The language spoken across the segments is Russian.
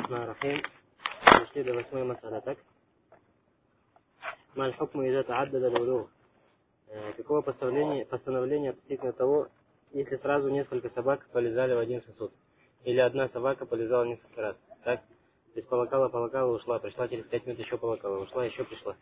Бисмиллахир-рахманир-рахим. Дошли до 8-й мас'аля, так? Маль хукму иза та'аддада аль-улуг. Какого постановления относительно того, если сразу несколько собак полезали в один сосуд? Или одна собака полезала несколько раз, так? То есть полакала, ушла, пришла через 5 минут, еще полакала, ушла, еще пришла.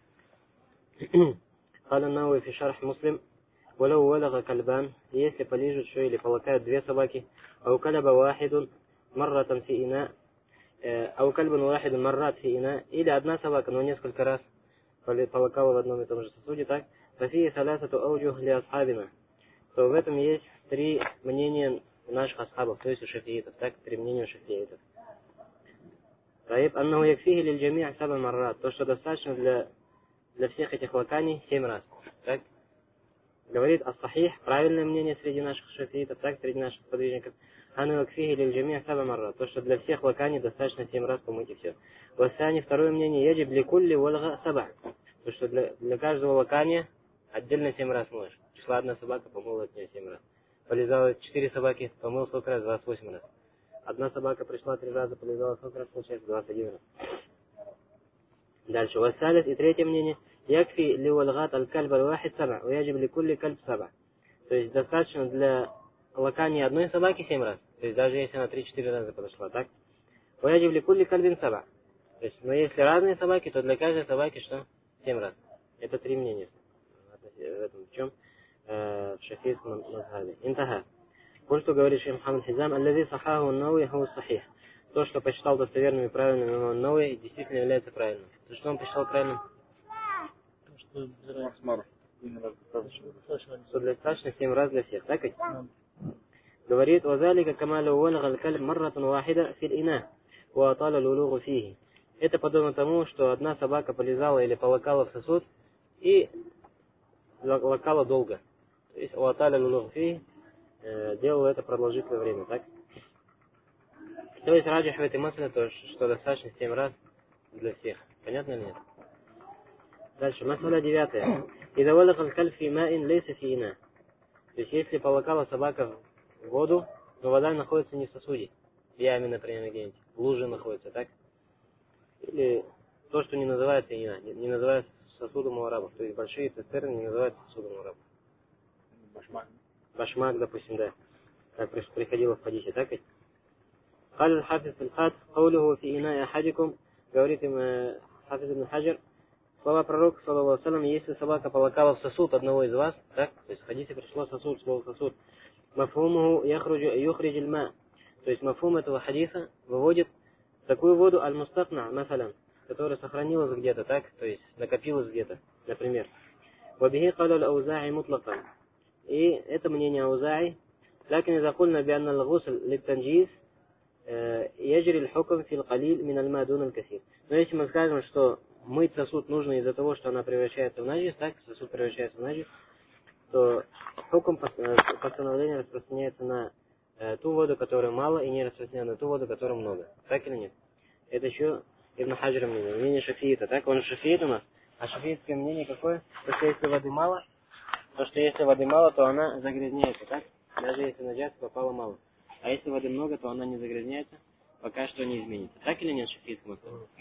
قال النووي في شرح مسلم ولو ولغ كلبان, если полижут что или полакают две собаки, أو كلب واحد مرة في إناء, أو كلب واحد مرات في إناء, или одна собака, но несколько раз полакала в одном и том же сосуде, так? ففيه ثلاثة أوجه لأصحابنا, то в этом есть три мнения наших асхабов, то есть у шафиитов, так? Три мнения у шафиитов. طيب أنه يكفيه للجميع 7 مرات, то, что достаточно для всех этих лаканий 7 раз. Так? Говорит ас-сахих, правильное мнение среди наших шафиитов, так, среди наших подвижников. Ану якфихи лиль-джами'а 7 маррат, то, что для всех лаканий достаточно 7 раз помыть и все. Вассани, второе мнение, яджиб ликулли валга саба, то, что для каждого лакания отдельно 7 раз моешь. Пришла одна собака, помыла от нее 7 раз. Полезала 4 собаки, помыл сколько раз? 28 раз. Одна собака пришла 3 раза, полезала сколько раз? Получается 21 раз. Дальше. Вассалис, и третье мнение, якфи ли валгат аль-кальб аль-вахид саба, уяджиб ликулли кальб саба. То есть достаточно для лакания одной собаки 7 раз. То есть даже если она 3-4 раза подошла, так? Уяджиб ликулли кальбин саба. То есть, но если разные собаки, то для каждой собаки что? 7 раз. Это три мнения. В этом в чем? В шафийском мазхабе. Интаха. Вот что говорит шейх Мухаммад Хизам, аллази сахаху ан-Навави хуа сахих. То, что посчитал достоверным и правильным имам Навави, действительно является правильным. То, что он посчитал правильным? Что достаточно 7 раз для всех, так ведь? Говорит, вазалика камалю валга аль-кальб марратан вахида фил ина, ва атала лулугу фихи. Это подобно тому, что одна собака полезала или полакала в сосуд и лакала долго. То есть, ва атала лулугу фихи, делала это продолжительное время, так? То есть раджих в этой мысли, то, что достаточно 7 раз для всех. Понятно или нет? Дальше, мас'аля 9. Иза валага аль-кальб фи маин лейса фи ина. То есть если полакала собака в воду, но вода находится не в сосуде, в яме, например, где-нибудь, в луже находится, так? Или то, что не называется ина, не называется сосудом у арабов. То есть большие цистерны не называются сосудом у арабов. Башмак, допустим, да. Как приходило в хадисе, так ведь? قال الحافظ في الفاتح قوله في إناء أحدكم, говорит им Хафиз ибн Хаджар, слова пророка, саллаллаху алейхи ва саллям, если собака полакала в сосуд одного из вас, так, то есть в хадисе пришло сосуд, слово сосуд, мафхумуху юхриджу аль-ма, то есть мафхум этого хадиса выводит такую воду аль-мустакна, мафалан, которая сохранилась где-то, так, то есть накопилась где-то, например. Вабихи каля аль-аузаи мутлакан, и это мнение Аузаи, лакин иза кульна бианна аль-гусл лит-танджиз, яджри аль-хукм фил калиль мин аль-ма дун аль-касир. Но если мы скажем, что мыть сосуд нужно из-за того, что она превращается в наджис, так, сосуд превращается в наджис, то хукм постановления распространяется на ту воду, которая мало, и не распространяется на ту воду, которая много. Так или нет? Это еще Ибн Хаджар мнение шафиита, так? Он шафиит у нас. А шафиитское мнение какое? То, что если воды мало, то она загрязняется, так? Даже если наджис попало мало. А если воды много, то она не загрязняется, пока что не изменится. Так или нет, шафиитское?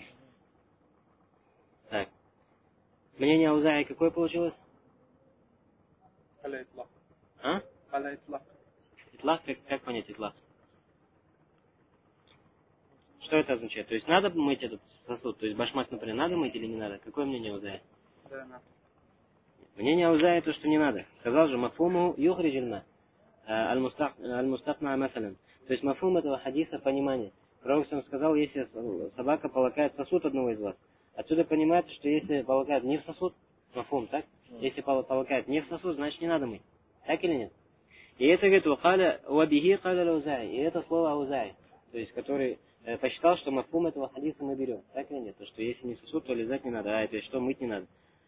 Так. Мнение Аузаи какое получилось? А? Итлах, как понять итлах? Что это означает? То есть надо мыть этот сосуд? То есть башмак, например, надо мыть или не надо? Какое мнение Аузаи? Да, надо. Мнение Аузаи то, что не надо. Сказал же, мафуму юхриджильма аль-мустакна масалан. То есть мафум этого хадиса понимание. Пророк сам сказал, если собака полакает сосуд одного из вас. Отсюда понимается, что если полакает не в сосуд, мафум, так? Если полакает не в сосуд, значит не надо мыть. Так или нет? И это говорит, вабихи каля Аузаи. И это слово Аузаи. То есть, который посчитал, что мафум этого хадиса мы берем. Так или нет? То, что если не сосуд, то лизать не надо. А это что, мыть не надо.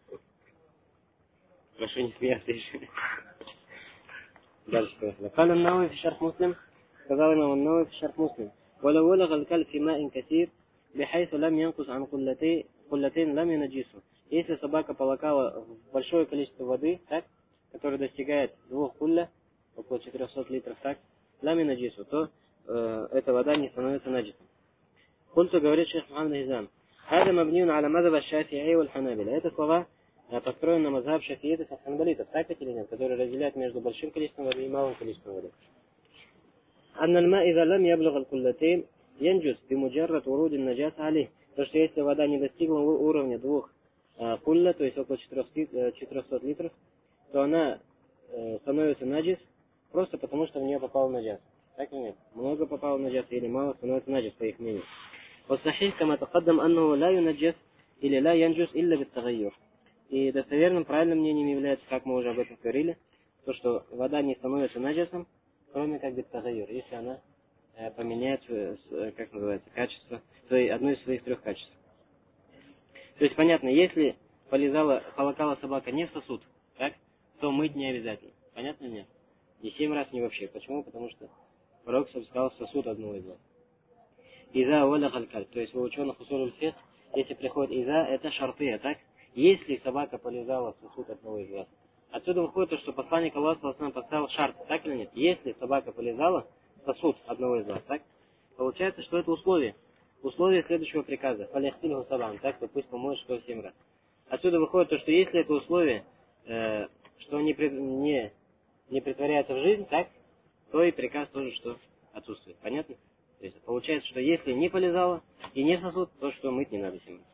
Прошу не смеяться еще. Дальше поехали. قال النووي في شرح مسلم, сказал имам النووي في شرح مسلم, ولو ولغ الكلب في ماء كثير بحيث لم ينقص عن قلتين لم ينجسه. Если собака полакала в большое количество воды, так, которое достигает 2 кулля, около 400 литров, так, лам янаджису, то эта вода не становится наджисом. قلت говорит шейх Мухаммад Хизам. هذا مبني على مذهب الشافعي والحنابلة. Это слова построены на мазхаб шафиитов и ханбалитов, так или нет, которые разделяют между большим количеством воды и малым количеством воды. أن الماء إذا لم يبلغ القلتين ينجس بمجرد ورود النجاسة عليه. То, что если вода не достигла уровня двух кулля, то есть около 400 литров, то она становится наджис просто потому, что в нее попал наджас. Так или нет? Много попало наджас или мало, становится наджис, по их мнению. والصحيح كما تقدم أنه لا ينجس или لا ينجس إلا بالتغير. И достоверным, правильным мнением является, как мы уже об этом говорили, то, что вода не становится наджасом, кроме как бит-тагайюр, если она поменяет, как называется, качество, одно из своих 3 качеств. То есть, понятно, если полакала собака не в сосуд, так, то мыть не обязательно. Понятно или нет? И 7 раз не вообще. Почему? Потому что пророк сказал сосуд одного из вас. Иза валя халькаль. То есть у ученых усуль фикх, если приходит иза, это шарты, так? Если собака полезала в сосуд одного из вас. Отсюда выходит то, что посланник Аллаха поставил шарт, так или нет? Если собака полезала в сосуд одного из вас, так? Получается, что это условие. Условие следующего приказа. Фаляхтильгу сабан, так, то пусть помоешь 107 раз. Отсюда выходит то, что если это условие, что не притворяется в жизнь, так, то и приказ тоже, что отсутствует. Понятно? То есть получается, что если не полезала и не в сосуд, то что мыть не надо 7 раз.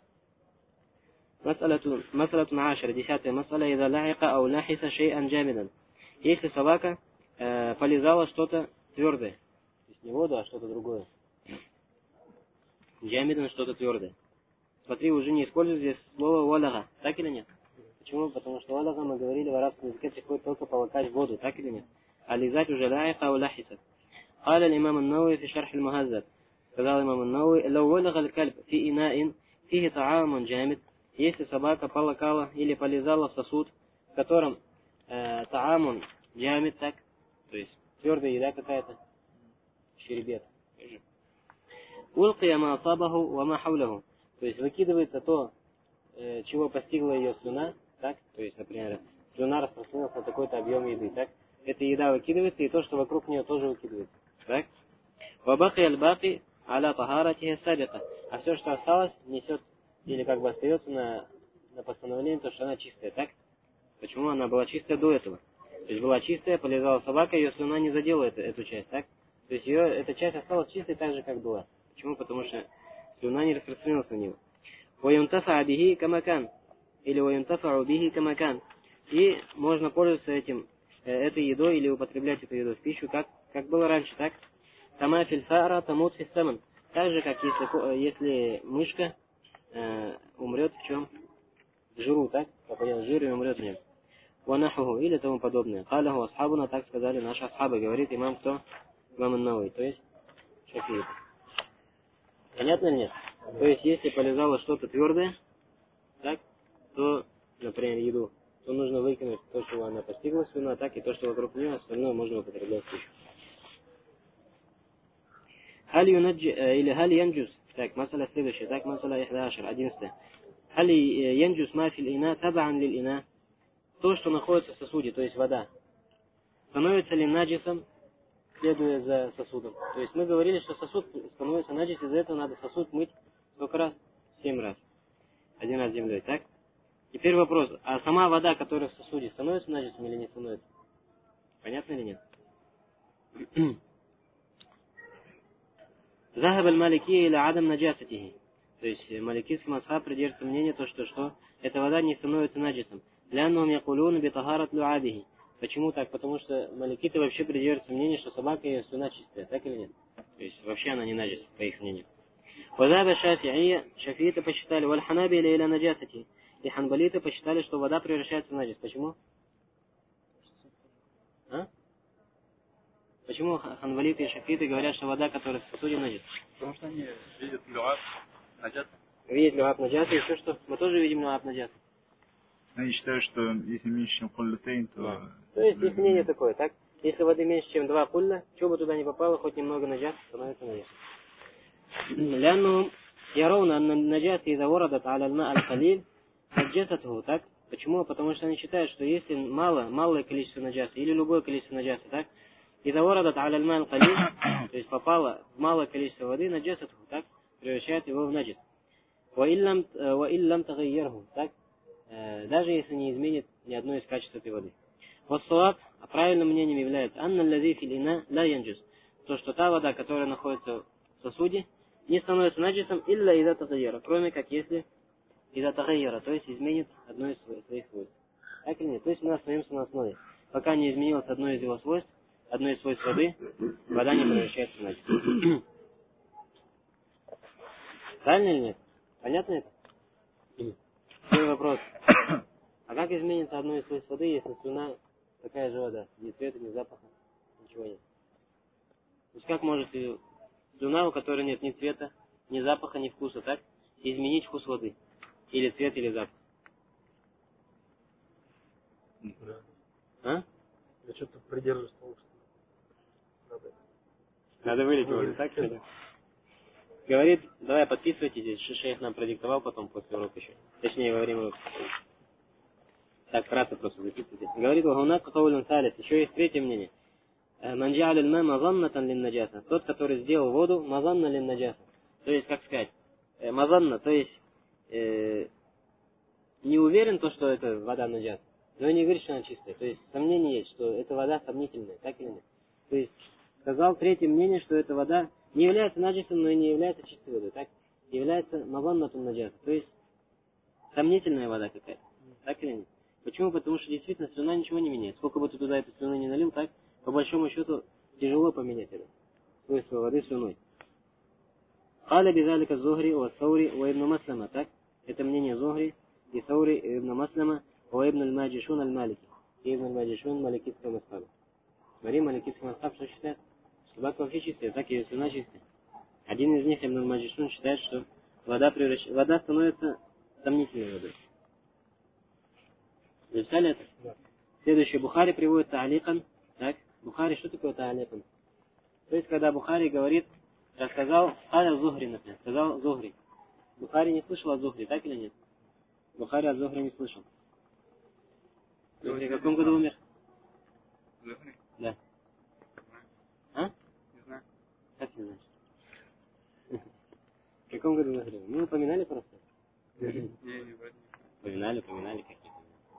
مسألة 10, 10 مسألة إذا لحق أو لاحس شيئا جامدا. Если собака полезала что-то твердое, то есть не воду, а что-то другое. Джамидан что-то твердое. Смотри, уже не используют здесь слово валага, так или нет? Почему? Потому что валага, мы говорили, в арабском языке приходит только полакать воду, так или нет? А лизать уже лаиха أو لاحسة. قال الإمام النووي في شرح المهذب. сказал имам النووي لو ولغ الكلب في إناء فيه طعام جامد. Если собака полакала или полезала в сосуд, в котором таамун джамид, так, то есть твердая еда какая-то, щербет. Улкия ма асабаху ва ма хауляху. То есть выкидывается то, чего постигла ее слюна, так, то есть, например, слюна распространилась на такой-то объем еды, так, эта еда выкидывается, и то, что вокруг нее тоже выкидывается, так. Вабаки аль-баки аля тахаратихи садика. А все, что осталось, несет или как бы остается на постановление, то, что она чистая, так? Почему она была чистая до этого? То есть была чистая, полезала собака, ее слюна не задела эту часть, так? То есть эта часть осталась чистой так же, как была. Почему? Потому что слюна не распространилась на него. وَيُنْتَفَعَ بِهِ كَمَكَانٍ. Или وَيُنْتَفَعُ بِهِ كَمَكَانٍ. И можно пользоваться этой едой или употреблять эту еду в пищу, как было раньше, так? كَمَا فِي الْفَأْرَ تَمُوتْ فِي السَّمَنِ. Так же, как если мышка умрет в чем? В жиру, так? Попадет в жир и умрет в нем. Ванахуху или тому подобное. Каляху асхабуна, так сказали наши асхабы, говорит имам кто? Имам ан-Навави, то есть Шафии. Понятно или нет? То есть если полезало что-то твердое, так, то, например, еду, то нужно выкинуть то, что она постигла слюна, так и то, что вокруг нее, остальное можно употреблять в пищу. Или халь янджус. Так, масаля следующая. Так, масаля 11, 11. Халь янджус ма фил ина табаан лил ина. То, что находится в сосуде, то есть вода, становится ли наджисом, следуя за сосудом. То есть мы говорили, что сосуд становится наджисом, из-за этого надо сосуд мыть сколько раз? 7 раз. 1 раз землей, так? Теперь вопрос, а сама вода, которая в сосуде, становится наджисом или не становится? Понятно или нет? Захаб аль-Малики или адам наджасатихи. То есть маликийский мазхаб придерживается мнения, что эта вода не становится наджисом. Ляннахум якулун битахарат люабихи. Почему так? Потому что маликиты вообще придерживаются мнения, что собака ее слюна чистая, так или нет? То есть вообще она не наджис, по их мнению. Вазаба шафи'ия, шафииты посчитали, валь-ханабили или наджасати. И ханбалиты посчитали, что вода превращается в наджис. Почему? А? Почему ханбалиты и шафииты говорят, что вода, которая в сосуде, наджис? Потому что они видят люаб, наджас. Видят люаб наджас, и все, что мы тоже видим люаб наджас. Они считают, что если меньше, чем куллютейн, то... То есть их мнение такое, так? Если воды меньше, чем 2 кулля, что бы туда не попало, хоть немного наджас, становится наджас. لأنهم يرون أن النجاسة إذا وردت على الماء القليل نجسته, так? Почему? Потому что они считают, что если малое количество наджаса или любое количество наджаса, так? إذا وردت على الماء القليل, то есть попало в малое количество воды, наджасته, так? превращает его в наджис. وَإِلَّمْ تَغَيَّرْهُ, так? Даже если не изменит ни одно из качеств этой воды. وَالصَّوَابُ, а правильным мнением является أَنَّ الَّذِي فِي الْإِنَاءِ لَا يَنْجُسُ, то, что та вода, которая находится в сосуде, не становится наджисом илля ида тагайяра, кроме как если ида тагайяра, то есть изменит одно из своих свойств. Так или нет? То есть мы остаемся на основе. Пока не изменилось одно из его свойств, одно из свойств воды, вода не превращается в наджис. Правильно или нет? Понятно это? Первый вопрос. А как изменится одно из свойств воды, если слюна такая же вода? Ни цвета, ни запаха, ничего нет. То есть как может слюна, у которой нет ни цвета, ни запаха, ни вкуса, так, изменить вкус воды? Или цвет, или запах? А? Я что-то придерживаюсь того, что Надо вылить воду, так? Говорит, давай подписывайтесь здесь, шейх нам продиктовал потом после урока еще. Точнее, во время урока. Так, вкратце просто записывайте. Говорит, вагунак каулин салис. Еще есть третье мнение. Манджа'аль аль-ма мазаннатан лин-наджаса. Тот, который сделал воду мазанна лин-наджаса. То есть, как сказать, мазанна, то есть не уверен, то, что это вода наджас, но и не говорит, что она чистая. То есть сомнение есть, что эта вода сомнительная, так или нет. То есть сказал третье мнение, что эта вода не является наджисом, но и не является чистой водой. Так? Является мазаннатун наджаса. То есть сомнительная вода какая-то. Так или нет? Почему? Потому что действительно слюна ничего не меняет. Сколько бы ты туда этой слюны не налил, так, по большому счету, тяжело поменять это. Свойство воды слюной. Халя бизалика Зухри, ва Саури, ва Ибн Маслама. Так? Это мнение Зухри, и Саури, и Ибн Маслама, ва Ибн аль-Маджишун аль-Малики. И Ибн аль-Маджишун маликитского масхаба. Смотри, маликитский масхаб что считает? Собака вообще чистая, так и слюна чистая. Один из них, Ибн аль-Маджишун, считает, что вода становится сомнительной водой. Записали это? Да. Следующее. Бухари приводит та'аликан. Так? Бухари, что такое та'аликан? То есть, когда Бухари говорит, рассказал, Аля Зухри, например, сказал Зухри. Бухари не слышал от Зухри, так или нет? Бухари от Зухри не слышал. Зухри в каком году умер? Зухри? Да. А? Не знаю. Как не знаешь? В каком году Зухри умер? Мы упоминали просто? Не вроде. Упоминали, как не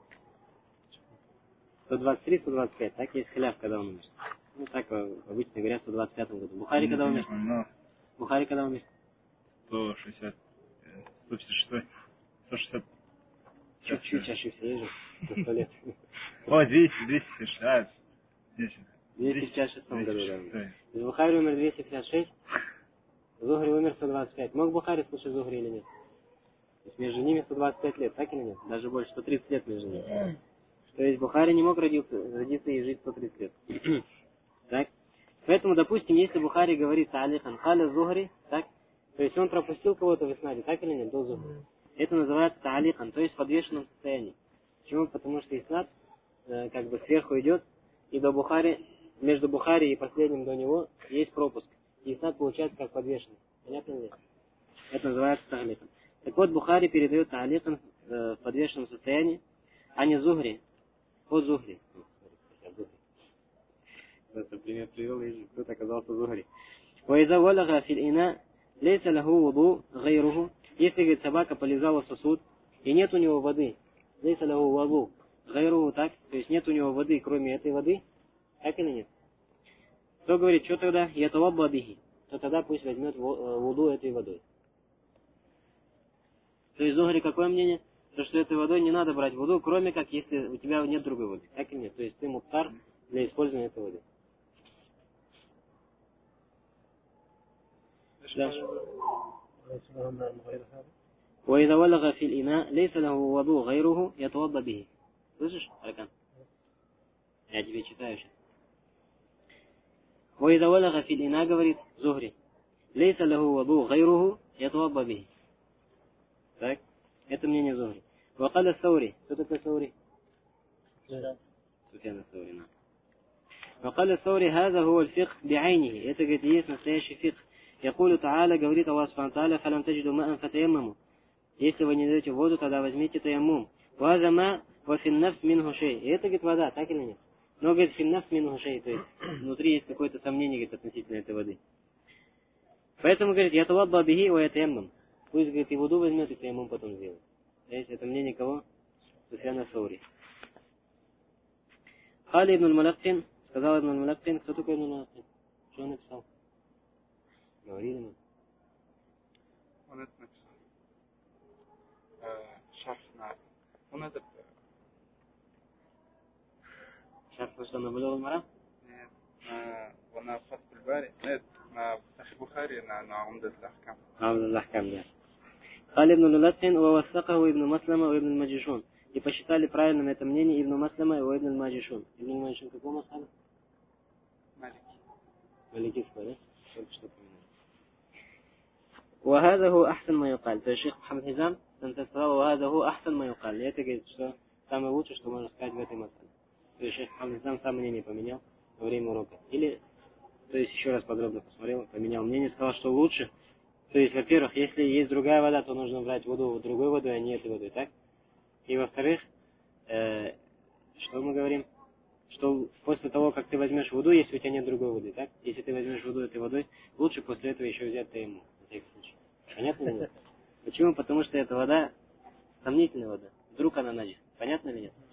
помню. 123-125, так есть хляв, когда он умер. Ну, так обычно говорят в 125 году. Бухари когда умер? Бухари когда умер? 160. 156. 160. Чуть-чуть ошибся, вижу. На 100 лет. О, 260. 256 году, да. Бухари умер 256, Зухри умер 125. Мог Бухари слушать Зухри или нет? То есть между ними 125 лет, так или нет? Даже больше, 130 лет между ними. То есть Бухари не мог родиться и жить 130 лет. Так? Поэтому, допустим, если Бухари говорит та'аликан халя Зухри, так? То есть он пропустил кого-то в иснаде, так или нет, до Зухри. Это называется та'аликан, то есть в подвешенном состоянии. Почему? Потому что иснад как бы сверху идет, и до Бухари, между Бухари и последним до него есть пропуск. И иснад получается как подвешенный. Понятно ли? Это называется та'аликан. Так вот, Бухари передает та'аликан в подвешенном состоянии, а не Зухри. От Зухри. Просто пример привел, и кто-то оказался Зухри. وإذا ولغ في الإناء ليس له وضوء غيره. Если, говорит, собака полизала в сосуд, и нет у него воды, ليس له وضوء غيره, так, то есть нет у него воды, кроме этой воды, так или нет? Кто говорит, что тогда? يتوضأ به. То тогда пусть возьмет вуду этой водой. То есть Зухри какое мнение? То, что этой водой не надо брать воду, кроме как если у тебя нет другой воды. Так или нет? То есть ты муктар для использования этой воды. Дальше. وإذا ولغ في الإناء ليس له وضوء غيره يتوضأ به. Слышишь, Аркан? Я тебе читаю сейчас. وإذا ولغ في الإناء, говорит Зухри, ليس له وضوء غيره يتوضأ به. Так? Это мнение Зухри. وقال الثوري. Кто такой Саури? Суфьян ас-Саури, да. وقال الثوري هذا هو الفقه بعينه. Это, говорит, есть настоящий фикх. يقول تعالى, говорит Аллах Субхану Тааля, فلم تجدوا ماء فتيمموا. Если вы не даете воду, тогда возьмите таяммум. وهذا ماء وفي النفس منه شيء. И это, говорит, вода, так или нет? Но, говорит, في النفس منه شيء, то есть внутри есть какое-то сомнение, говорит, относительно этой воды. Поэтому, говорит, я тавадда бихи ва ятаяммам. Пусть, говорит, и вуду возьмет, и таяммум потом сделает. Знаете, это мнение кого? Суфьяна Саури. Хали ибн аль-Малаккин, сказал ибн аль-Малаккин, кто такой ибн аль-Малаккин? Что он написал? Говорили мы. Он это написал. Шарф на... Он этот... Шарф на что, на Булуг аль-Марам? Нет, на Фатх аль-Бари. Нет, на Сахих Бухари, на Умдат аль-Ахкам. Умдат аль-Ахкам, да. Хали ибн аль-Малаккин, ва вассакаху ибн Маслама, ва ибн аль-Маджишун. И посчитали правильным это мнение ибн Маслама и ибн аль-Маджишун. Ибн аль-Маджишун какого масхаба? Малики. Маликитского, да? Только что поменяли. وهذا هو أحسن ما يقال. То есть шейх Мухаммад Хизам, он сказал, وهذا هو أحسن ما يقال. И это говорит, что самое лучшее, что можно сказать в этой масале. То есть шейх Мухаммад Хизам сам мнение поменял во время урока. Или, то есть еще раз подробно посмотрел, поменял мнение, сказал, что лучше. То есть, во-первых, если есть другая вода, то нужно брать воду другой водой, а не этой водой, так? И во-вторых, что мы говорим? Что после того, как ты возьмешь воду, если у тебя нет другой воды, так? Если ты возьмешь воду этой водой, лучше после этого еще взять таяммум. Понятно или нет? Почему? Потому что эта вода сомнительная вода. Вдруг она наджис. Понятно или нет?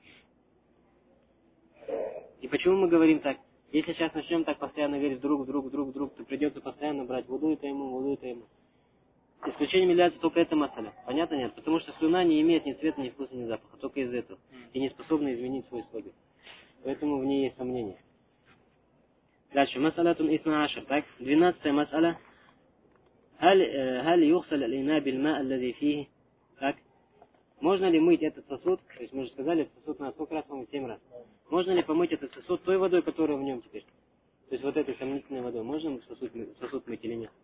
И почему мы говорим так? Если сейчас начнем так постоянно говорить вдруг, то придется постоянно брать воду и таяммум. Исключением является только эта масаля. Понятно нет? Потому что слюна не имеет ни цвета, ни вкуса, ни запаха. Только из этого. И не способна изменить свой слоган. Поэтому в ней есть сомнения. Дальше. Масалатун исна ашар. Так? 12-я масаля. هل يغسل الإناء بالماء الذي فيه? Так? Можно ли мыть этот сосуд? То есть мы же сказали, этот сосуд на сколько раз помыть? 7 раз. Можно ли помыть этот сосуд той водой, которая в нем теперь? То есть вот этой сомнительной водой. Можно сосуд мыть или нет?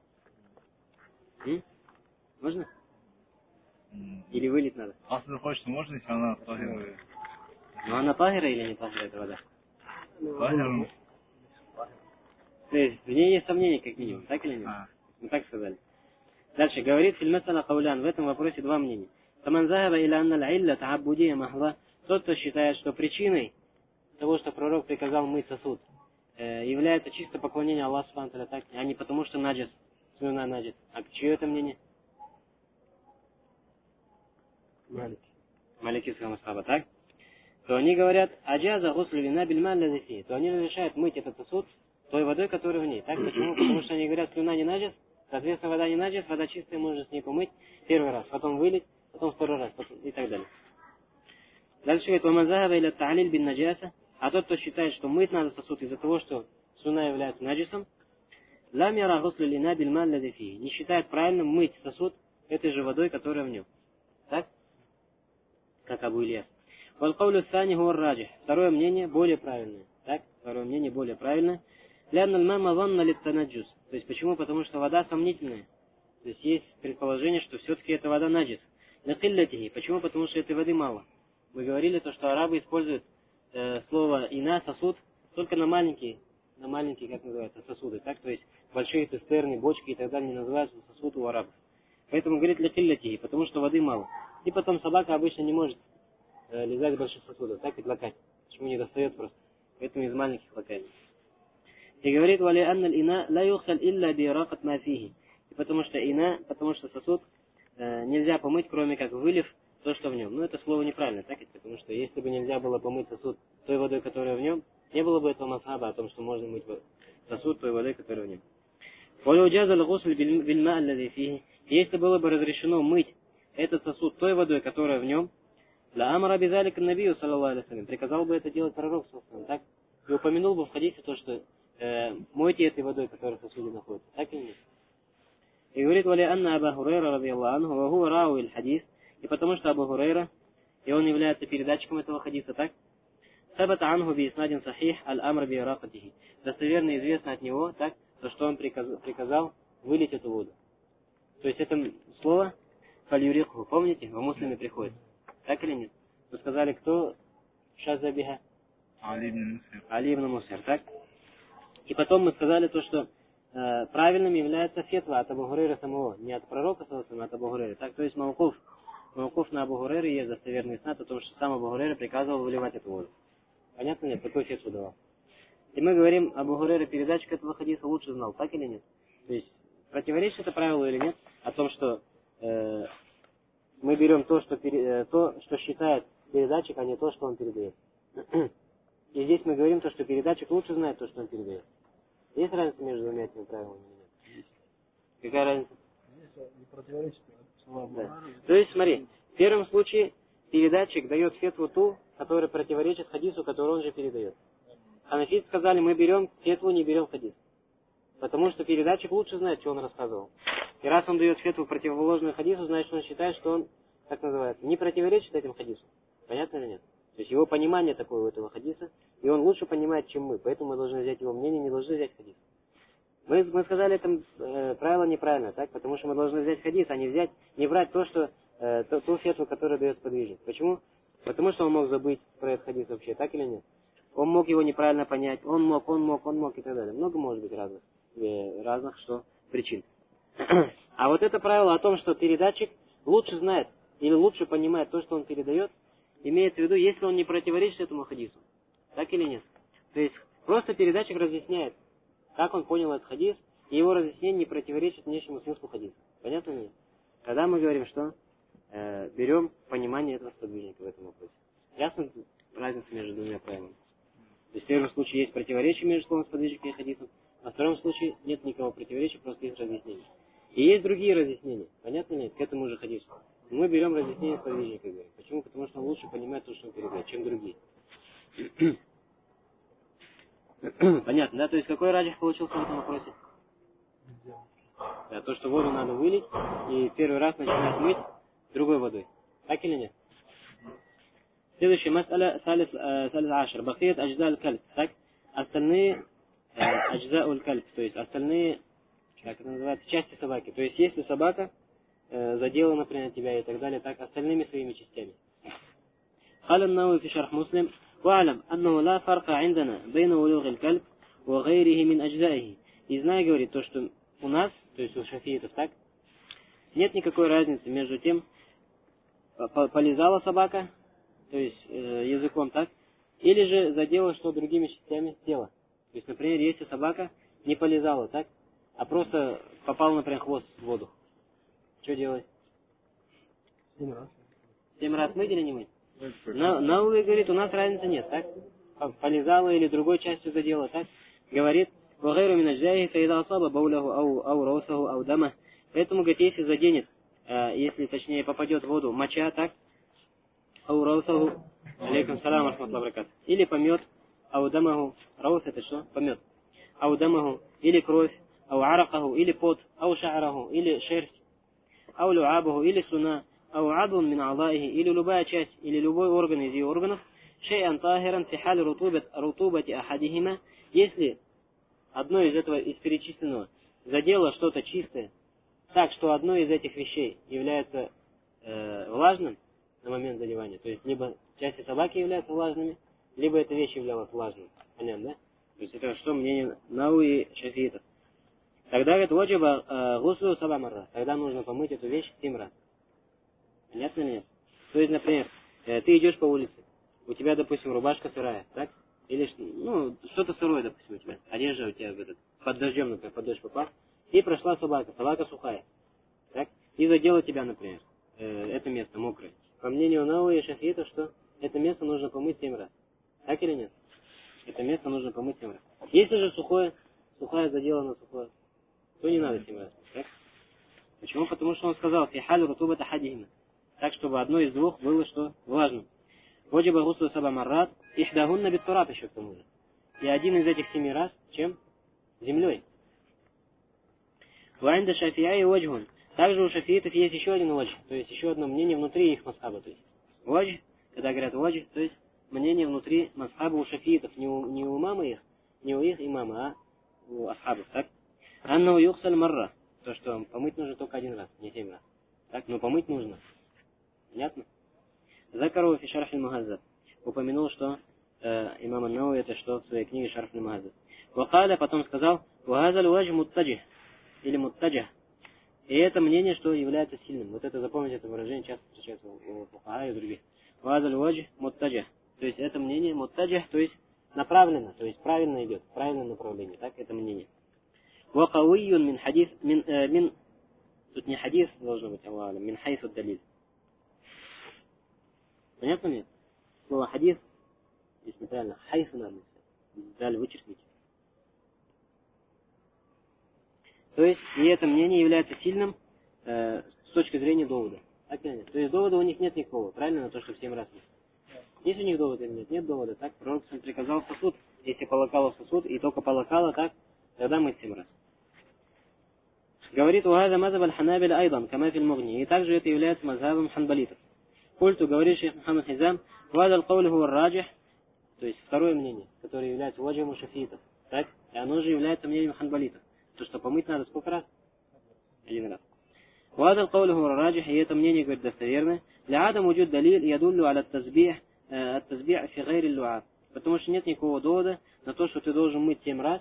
Можно? Или вылить надо? Если хочешь, можно, если она тагира. Ну она тагира или не тагира, эта вода? Тагира. То есть в ней есть сомнения, как минимум. Так или нет? Мы так сказали. Дальше говорит фильмасана Каулян. В этом вопросе два мнения. Таманзаева или анна л'илля та'абудия махва. Тот, кто считает, что причиной того, что пророк приказал мыть сосуд, является чисто поклонение Аллаху Субхану ва Тааля, а не потому, что наджис, слюна наджис. А чье это мнение? Маликитского масхаба, так? То они говорят, аджаза гуслю вина бильма лазифи. То они разрешают мыть этот сосуд той водой, которая в ней. Так? Почему? Потому что они говорят, слюна не наджис, соответственно, вода не наджис, вода чистая, можно с ней помыть первый раз, потом вылить, потом второй раз, потом, и так далее. Дальше говорит, вамазаха или та'алиль бин наджаса. А тот, кто считает, что мыть надо сосуд из-за того, что слюна является наджисом, лам яра гуслю лина бильма лазифи. Не считает правильным мыть сосуд этой же водой, которая в нем. Так? Как Абу Ильяс. Валкаулю сани гуар раджих. Второе мнение более правильное. Так? Второе мнение более правильное. Лянна мама ванна литтанаджус. То есть почему? Потому что вода сомнительная. То есть есть предположение, что все-таки эта вода наджис. Накиллятихи. Почему? Потому что этой воды мало. Мы говорили то, что арабы используют слово ина, сосуд, только на маленькие, как называется, сосуды. Так? То есть большие цистерны, бочки и так далее не называются сосуд у арабов. Поэтому говорит лякиллятихи, потому что воды мало. И потом собака обычно не может лизать в больших сосудах, так и лакать. Почему не достает просто? Поэтому из маленьких лакает. И говорит, вали анналь ина ла юхсаль илля бииракат мафихи. И потому что сосуд нельзя помыть, кроме как вылив то, что в нем. Но это слово неправильно, так? Потому что если бы нельзя было помыть сосуд той водой, которая в нем, не было бы этого масхаба о том, что можно мыть сосуд той водой, которая в нем. Если было бы разрешено мыть этот сосуд той водой, которая в нем, ла амара бизалика набию, саллаллаху алейхи ва саллям, приказал бы это делать пророк, собственно, так? И упомянул бы в хадисе то, что мойте этой водой, которая в сосуде находится. Так или нет? И говорит, вали анна Аба Хурайра, ради Аллаху, ва хуа рауи хадис, и потому что Абу Хурайра, и он является передатчиком этого хадиса, так? Сабата анху би иснадин сахих аль-амр би иракатихи. Достоверно известно от него, так, то, что он приказал вылить эту воду. То есть это слово фалюриху, помните, в муслиме приходит. Так или нет? Вы сказали, кто шазабиха? Али ибн Мусир. Али ибн Мусир, так? И потом мы сказали то, что правильным является фетва от Абу Хурейра самого, не от пророка, а от Абу Хурейра. Так, то есть маукуф на Абу Хурейре есть достоверный иснад о том, что сам Абу Хурейра приказывал выливать эту воду. Понятно нет? Такой фетву давал. И мы говорим, Абу Хурейра передатчик этого хадиса лучше знал, так или нет? То есть противоречит это правилу или нет, о том, что мы берем то, что считает передатчик, а не то, что он передает. И здесь мы говорим то, что передатчик лучше знает то, что он передает. Есть разница между двумя этими правилами или нет? Какая разница? Не противоречит. Да. То есть, смотри, в первом случае передатчик дает фетву ту, которая противоречит хадису, который он же передает. Ханафиты сказали, мы берем фетву, не берем хадис. Потому что передатчик лучше знает, что он рассказывал. И раз он дает фетву противоположную хадису, значит, он считает, что он, так называется, не противоречит этим хадису. Понятно или нет? То есть его понимание такое у этого хадиса, и он лучше понимает, чем мы. Поэтому мы должны взять его мнение, не должны взять хадис. Мы сказали, это правило неправильно, так? Потому что мы должны взять хадис, а не брать то, что ту фетву, которую дает сподвижник. Почему? Потому что он мог забыть про этот хадис вообще, так или нет? Он мог его неправильно понять, он мог и так далее. Много может быть разных причин. А вот это правило о том, что передатчик лучше знает или лучше понимает то, что он передает, имеется в виду, если он не противоречит этому хадису. Так или нет? То есть просто передатчик разъясняет, как он понял этот хадис, и его разъяснение не противоречит внешнему смыслу хадиса. Понятно ли? Тогда мы говорим, что берем понимание этого сподвижника в этом вопросе. Ясно разница между двумя правилами? То есть в первом случае есть противоречие между словом сподвижника и хадисом, а в втором случае нет никакого противоречия, просто есть разъяснение. И есть другие разъяснения. Понятно ли? К этому же хадису. Мы берем разъяснение сподвижника. Почему? Потому что он лучше понимает то, что он передает, чем другие. Понятно, да? То есть какой раджих получился в этом вопросе? Да, то, что воду надо вылить и первый раз начинать мыть другой водой. Так или нет? Следующая мас'аля салис ашр. Бахият аджза аль-кальб. Так? Остальные аджза аль-кальб. То есть остальные, как это называется, части собаки. То есть если собака задела, например, тебя и так далее, так остальными своими частями. قال النووي في شرح مسلم واعلم أنه لا فرق عندنا بين ولوغ الكلب وغيره من أجزائه. И знай, говорит, то, что у нас, то есть у шафиитов, так, нет никакой разницы между тем, полизала собака, то есть языком, так, или же задела что другими частями тела. То есть, например, если собака не полизала, так, а просто попал, например, хвост в воду. Что делать? 7 раз. 7 раз мыть или не мыть? Науи говорит, у нас разницы нет, так? Полизала или другой частью задела, так? Говорит, وغير من الجاه فإذا أصاب بوله أو روثه أو دمه. Поэтому, говорит, если заденет, если точнее попадет в воду моча, так? أو روثه, алейкум салам, рахматуллах баракат. Или помет, أو دمه, роуth это что? Помет. أو دمه, или кровь, أو عرقه, или пот, أو شعره, или шерсть, أو لعابه, или слюна, أو عضو من أعضائه, или любая часть, или любой орган из ее органов, شيئا طاهرا في حال رطوبة أحدهما, если одно из этого, из перечисленного, задело что-то чистое, так что одно из этих вещей является влажным на момент задевания, то есть либо части собаки являются влажными, либо эта вещь являлась влажной. Понятно, да? То есть это что мнение Науи шафиитов. Тогда, говорит, ваджиба гуслю саба марра. Тогда нужно помыть эту вещь 7 раз. Понятно или нет? То есть, например, ты идешь по улице, у тебя, допустим, рубашка сырая, так? Или что-то сырое, допустим, у тебя. Одежда у тебя под дождем, например, под дождь попал. И прошла собака сухая. Так? И задела тебя, например, это место мокрое. По мнению Науи и шафиита, что это место нужно помыть 7 раз. Так или нет? Это место нужно помыть 7 раз. Если же сухая задела на сухое, то не надо 7 раз. Так? Почему? Потому что он сказал, фихалю рутубата хадихима. Так, чтобы одно из двух было что? Влажным. Ваджиба гуслу саба маррат, ихдагунна биттураб еще к тому же. И один из этих 7 раз, чем? Землей. Ваинда шафия и ваджгун. Также у шафиитов есть еще один ваджх, то есть еще одно мнение внутри их масхаба. То есть ваджх, когда говорят ваджх, то есть мнение внутри масхаба у шафиитов, не у мамы их, не у их имама, а у асхабов, так? Анну юхсаль марра. То, что помыть нужно только 1 раз, не 7 раз. Так, но помыть нужно. Понятно? Закару фи шарф аль-мухаззаб. Упомянул, что имам ан-Науи это что в своей книге шарф аль-мухаззаб. Вакаля потом сказал, вахазаль ваджх муттаджих. Или муттаджах. И это мнение, что является сильным. Вот это, запомните, это выражение часто встречается у фухаха и у других. Вахазаль ваджх муттаджах. То есть это мнение муттаджах, то есть направлено, то есть правильно идет, в правильном направлении. Так, это мнение. وقوي من حديث من тут не хадис должно быть, Аллаху мин хайсу далиль. Понятно нет? Слово хадис здесь неправильно. Хайсу надо написать. Далее вычеркните. То есть, и это мнение является сильным с точки зрения довода. Так или нет? То есть довода у них нет никакого, правильно, на то, что в 7 раз нет. Есть у них довода или нет? Нет довода, так? Пророк приказал сосуд, если полакало сосуд, и только полакало, так, тогда мыть 7 раз. Говорит, «Угада мазаб аль-ханабиля айдан, кама фил мугни». И также это является мазхабом ханбалитов. Культу, говорит шейх Мухаммад Хизам, «Угада аль-каули хуа раджих», то есть второе мнение, которое является ваджихом шафиитов, так? И оно же является мнением ханбалитов. То, что помыть надо сколько раз? 1 раз. وهذا القول هو الراجح, и это мнение, говорит, достоверное. لعدم وجود دليل يدل على التسبيح في غير اللعاب. Потому что нет никакого довода на то, что ты должен мыть 7 раз,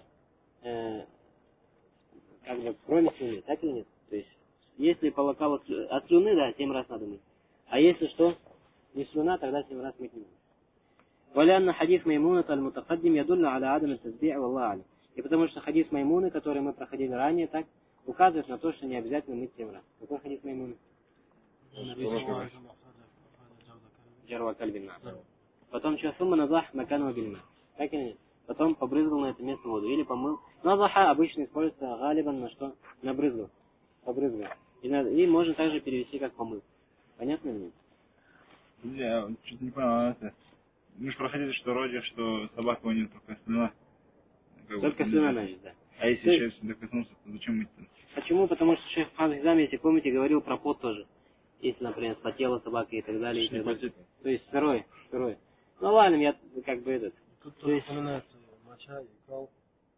как бы, кроме слюны, так или нет? То есть, если полакало от слюны, да, 7 раз надо мыть. А если что, не слюна, тогда 7 раз мыть не надо. ولأن حديث ميمونة المتقدم يدل على عدم التسبيح والله أعلم. И потому что хадис Маймуны, который мы проходили ранее, так, указывает на то, что не обязательно мыть 7 раз. Какой хадис Маймуны? Джарва кальбина. Потом что, сумма назах маканова бильма. Так или нет? Потом побрызгал на это место воду. Или помыл. Назаха обычно используется галибан на что? Набрызгал. Побрызгал. И можно также перевести как помыл. Понятно или нет? Я чуть не понял, это. Мы же проходили, что вроде, что собака у нее только слюна. Только слюна, значит, да. А если человек докоснулся, то зачем мыть-то? Почему? Потому что шейх Мухаммад Хизам, если помните, говорил про пот тоже. Если, например, спотела собака и так далее. И так далее. То есть второе. Ну ладно, я как бы этот. Тут тоже упоминается моча и кал.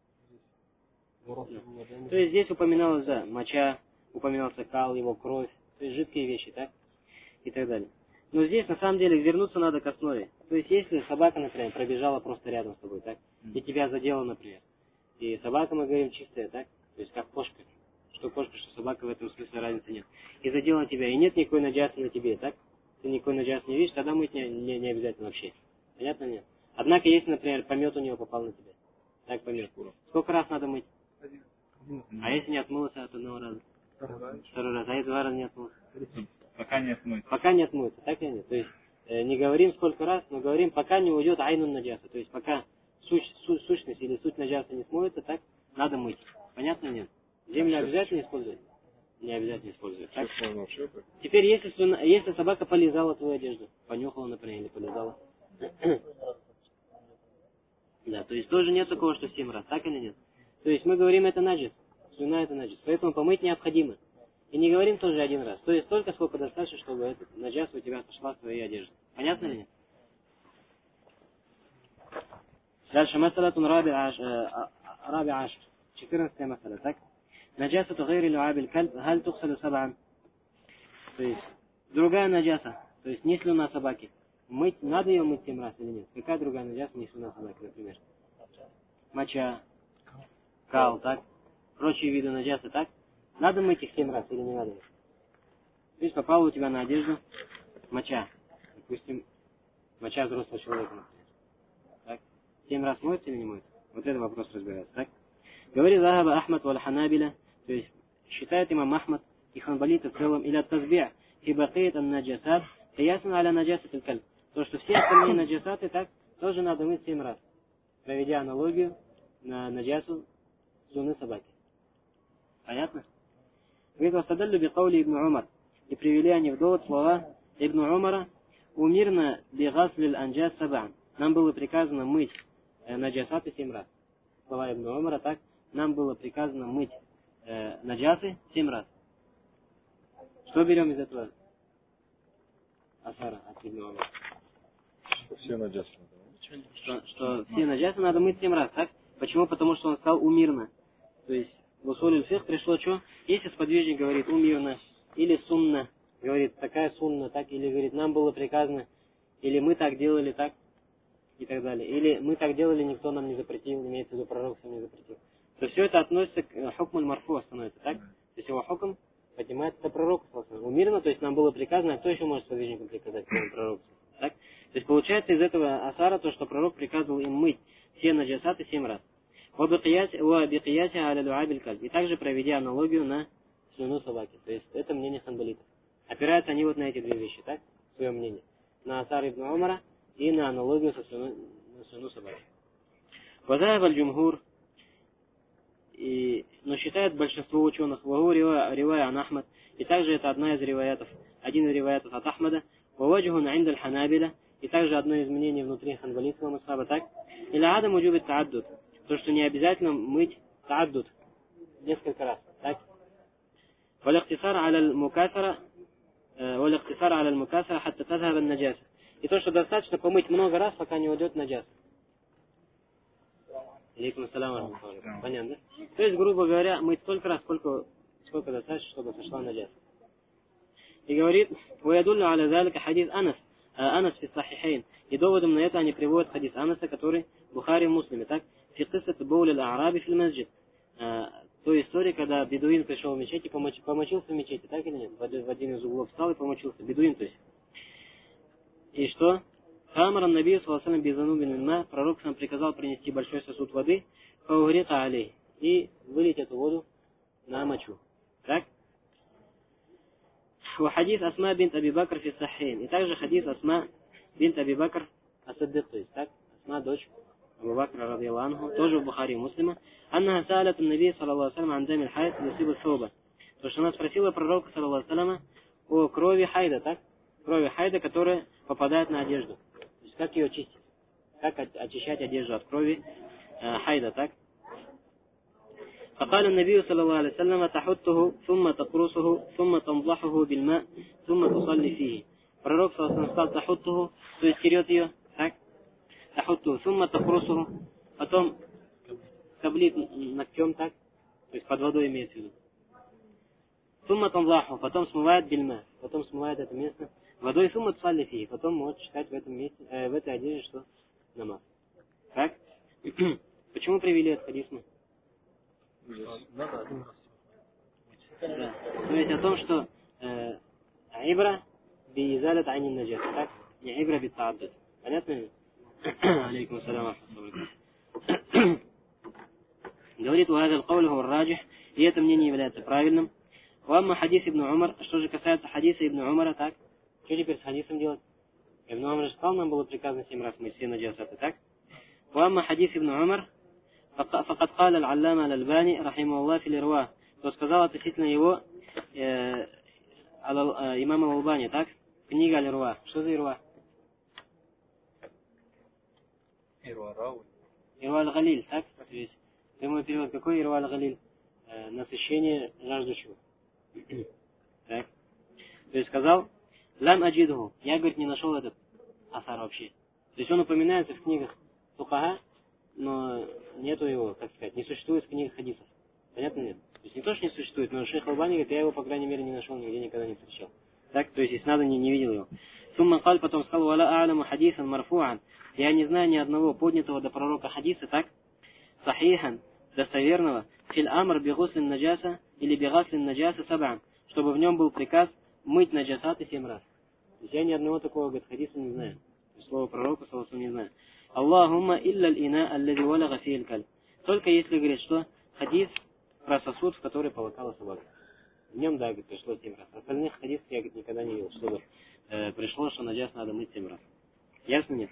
То есть здесь упоминалось, да, моча, упоминался кал, его кровь. То есть жидкие вещи, так? И так далее. Но здесь на самом деле вернуться надо к основе. То есть если собака, например, пробежала просто рядом с тобой, так? И тебя задела, например. И собака, мы говорим, чистая, так? То есть как кошка. Что кошка, что собака, в этом смысле разницы нет. И задела тебя, и нет никакой наджасы на тебе, так? Ты никакой наджасы не видишь, тогда мыть не обязательно вообще. Понятно, нет? Однако, если, например, помет у него попал на тебя. Так, помет. Сколько раз надо мыть? 1. А если не отмылся от 1 раза? 2 раза. А если 2 раза не отмылся? Пока не отмыться. Пока не отмыться, так или нет? То есть не говорим сколько раз, но говорим, пока не уйдет айнун наджаса. То есть пока сущность или суть наджаса не смоется, так надо мыть. Понятно, нет? Землю обязательно использовать? Не обязательно использовать. Так? Теперь, если собака полизала твою одежду, понюхала, например, или полизала. Да, то есть тоже нет такого, что 7 раз, так или нет? То есть мы говорим, это наджис, слюна это наджис, поэтому помыть необходимо. И не говорим тоже 1 раз. То есть столько, сколько достаточно, чтобы этот наджас у тебя сошла с твоей одежды. Понятно ли нет? Дальше масалатун раби ашр. 14 масала, так? Наджасату гайри люабиль кальб, халь тухсалю сабан. То есть другая наджаса, то есть не слюна собаки. Мыть, надо ее мыть 7 раз или нет? Какая другая наджаса, не слюна собаки, например? Моча, кал, так? Прочие виды наджаса, так? Надо мыть их 7 раз или не надо? То есть попала у тебя на одежду моча. Допустим, моча взрослого человека, например. Так? 7 раз моется или не моется? Вот этот вопрос разбирается, так? Говорит Захаба Ахмад валь-Ханабиля, то есть считает имам Ахмад и ханбалиты в целом, или от-тазби'а, и бакеет ан-наджасат, ясно аля наджасат аль-кальб. То, что все остальные наджасаты, так, тоже надо мыть 7 раз, проведя аналогию на наджасу слюны собаки. Понятно? Говорит, вастадаллю бикаули ибн Умар. И привели они в довод слова ибн Умара, умирна бигаслил анджас сабан. Нам было приказано мыть наджасаты 7 раз. Слова ибн Умара, так, нам было приказано мыть наджасы 7 раз. Что берем из этого асара от ибн Умара? Все наджасы. Что все наджасы надо мыть 7 раз, так? Почему? Потому что он сказал умирно. То есть в усуль фих пришло что? Если сподвижник говорит умирно, или сунна, говорит такая сунна, так, или говорит нам было приказано, или мы так делали, так, и так далее. Или мы так делали, никто нам не запретил, имеется в виду пророк сам не запретил. То все это относится к хукму марфу становится, так? То есть его хукм поднимается до пророка. Умирно, то есть нам было приказано, а кто еще может сподвижникам приказать, кроме пророка? Так? То есть получается из этого асара то, что пророк приказывал им мыть все наджасаты 7 раз. وبقياسها على لعاب الكلب. И также проведя аналогию на слюну собаки. То есть это мнение ханбалитов. Опираются они вот на эти две вещи, так? Свое мнение. На Асар ибн Умара и на аналогию со слюну собаки. Вазаев аль-Джумхур, но считает большинство ученых, вагу ривая ан Ахмад, и также это один из риваятов от Ахмада, ваваджиху на индаль ханабиля, и также одно из мнений внутри ханбалитского масхаба, так? Или адам уджубит тааддуд, то, что не обязательно мыть тааддуд несколько раз, так? والاقتصار على المكاثرة حتى تذهب النجاسة. И то, что достаточно помыть много раз, пока не уйдет наджас. Алейкум ассалам. Понятно, да? То есть, грубо говоря, мыть столько раз, сколько достаточно, чтобы сошла наджас. И говорит, ويدل على ذلك حديث أنس في الصحيحين. И доводом на это они приводят хадис Анаса, который в Бухари в Муслиме, так? في قصة بول الأعراب في المسجد. Той истории, когда бедуин пришел в мечеть и помочился в мечети, так или нет? В один из углов встал и помочился. Бедуин, то есть. И что? Хамаран Наби саллаллаху бизанубин, пророк сам приказал принести большой сосуд воды, фаурита алей, и вылить эту воду на мочу. Так? Хадис Асма бинт Аби Бакр фи Сахейн. И также хадис Асма бинт Аби Бакр ас-Сиддик, то есть, так? Асма, дочь Абу Бакра радiyallahu анху, тоже в Бухари Муслима. Анна саалат ан-Наби саллаллаху алейхи ан дами аль-хайд юсибу ас-сауба. То, что она спросила пророка саллаллаху алейхи о крови хайда, так? Крови хайда, которая попадает на одежду. То есть, как ее чистить? Как очищать одежду от крови хайда, так? فقال النبي صلى الله عليه وسلم تحته ثم تقرصه ثم تنضحه بالماء ثم تصلي فيه. Пророк саллаллаху алейхи сказал тахуттуху, то есть терет ее, так? Тахуттуху, ثم تقرصه, потом таблит ногтем, так? То есть под водой имеется в виду. ثم تنضحه, потом смывает бильма, потом смывает это место водой, ثم تصلي فيه, потом может читать в этом месте, в этой одежде, что намаз. Так? Почему привели этот хадис мы? Надо один раз. Да. То есть о том, что ибра биизалят анин наджас, так? Не ибра битааддуд. Понятно ли? Алейкум ассалам. Говорит, وهذا القول هو الراجح, и это мнение является правильным. وأما حديث ابن عمر, что же касается хадиса ибн Умара, так? Что теперь с хадисом делать? Ибн Умар же сказал, нам было приказано 7 раз мыть все наджасаты, так? وأما حديث ابن عمر فقد قال العلامة الألباني رحمه الله في الإرواء. То сказал относительно его имам Албани, так? Книга Аль-Ирва. Что за Ирва? Ирва Аль-Галиль, так? То есть, прямой перевод, какой Ирва Аль-Галиль? Насыщение жаждущего. Так? То есть сказал, лам аджидху. Я, говорит, не нашел этот асар вообще. То есть он упоминается в книгах Фукаха, но нету его, как сказать, не существует в книгах хадисов. Понятно нет? То есть не то, что не существует, но шейх Албани говорит, я его, по крайней мере, не нашел, нигде никогда не встречал. Так, то есть, если надо, не видел его. Сумма каль, потом сказал, валя а'ламу хадисан марфу'ан. Я не знаю ни одного поднятого до пророка хадиса, так? Сахихан, достоверного, фил амр бигуслин наджаса или бигаслин наджаса саб'ан, чтобы в нем был приказ мыть наджасаты 7 раз. То есть я ни одного такого, говорит, хадиса не знаю. Слово пророка, слово не знаю. Аллахумма илля аль-ина аллади валага фи аль-кальб. Только если, говорит, что хадис про сосуд, в который полакала собака. В нем, да, говорит, пришло 7 раз. Остальных хадисов я, говорит, никогда не видел, чтобы пришло, что наджас надо мыть 7 раз. Ясно нет?